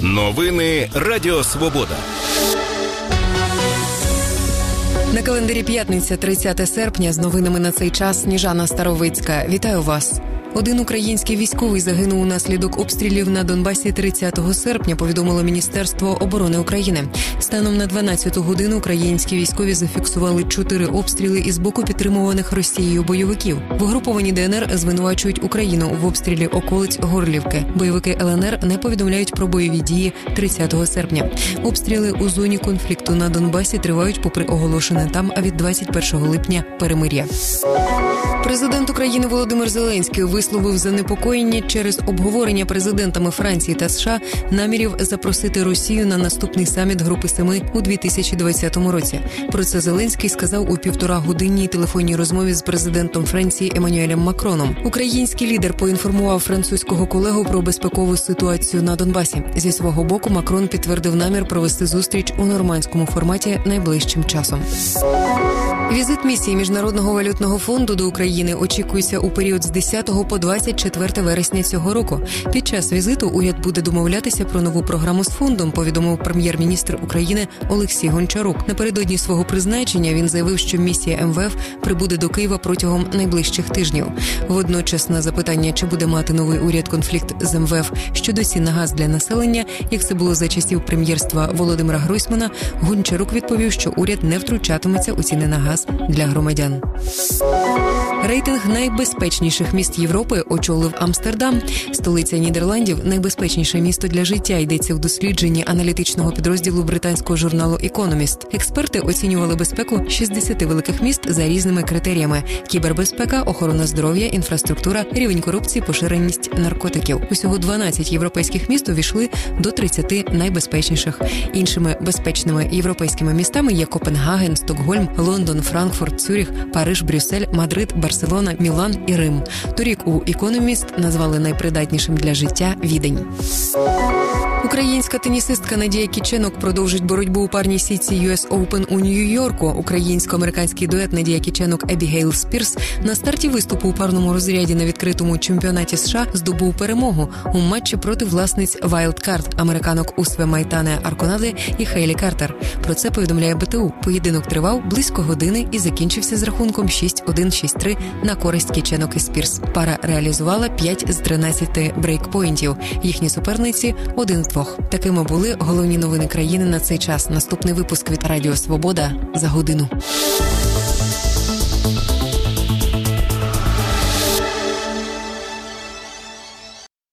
Новини Радіо Свобода. На календарі п'ятниця, 30 серпня. З новинами на цей час Сніжана Старовицька. Вітаю вас. Один український військовий загинув унаслідок обстрілів на Донбасі 30 серпня, повідомило Міністерство оборони України. Станом на 12 годину українські військові зафіксували 4 обстріли із боку підтримуваних Росією бойовиків. В угрупованні ДНР звинувачують Україну в обстрілі околиць Горлівки. Бойовики ЛНР не повідомляють про бойові дії 30 серпня. Обстріли у зоні конфлікту на Донбасі тривають попри оголошене там від 21 липня перемир'я. Президент України Володимир Зеленський висловив занепокоєння через обговорення президентами Франції та США намірів запросити Росію на наступний саміт Групи Семи у 2020 році. Про це Зеленський сказав у 1,5-годинній телефонній розмові з президентом Франції Еммануелем Макроном. Український лідер поінформував французького колегу про безпекову ситуацію на Донбасі. Зі свого боку Макрон підтвердив намір провести зустріч у нормандському форматі найближчим часом. Візит місії Міжнародного валютного фонду до України очікується у період з 10 по 24 вересня цього року. Під час візиту уряд буде домовлятися про нову програму з фондом, повідомив прем'єр-міністр України Олексій Гончарук. Напередодні свого призначення він заявив, що місія МВФ прибуде до Києва протягом найближчих тижнів. Водночас на запитання, чи буде мати новий уряд конфлікт з МВФ щодо цін на газ для населення, як це було за часів прем'єрства Володимира Гройсмана, Гончарук відповів, що уряд не втручатиметься у ціни на газ для громадян. Рейтинг найбезпечніших міст Європи очолив Амстердам. Столиця Нідерландів – найбезпечніше місто для життя, йдеться в дослідженні аналітичного підрозділу британського журналу «Економіст». Експерти оцінювали безпеку 60 великих міст за різними критеріями – кібербезпека, охорона здоров'я, інфраструктура, рівень корупції, поширеність наркотиків. Усього 12 європейських міст увійшли до 30 найбезпечніших. Іншими безпечними європейськими містами є Копенгаген, Стокгольм, Лондон, Франкфурт, Цюріх, Париж, Брюссель, Мадрид, Барселона, Мілан і Рим. Торік у «Економіст» назвали найпридатнішим для життя Відень. Українська тенісистка Надія Кіченок продовжить боротьбу у парній сітці US Open у Нью-Йорку. Українсько-американський дует Надія Кіченок – Ебігейл Спірс на старті виступу у парному розряді на відкритому чемпіонаті США здобув перемогу у матчі проти власниць Wildcard – американок Усве Майтане Арконаде і Хейлі Картер. Про це повідомляє БТУ. Поєдинок тривав близько години і закінчився з рахунком 6-1, 6-3 на користь Кіченок і Спірс. Пара реалізувала 5 з 13 брейкпоінтів. Їхні суперниці – 1 з 2. Такими були головні новини країни на цей час. Наступний випуск від Радіо Свобода за годину.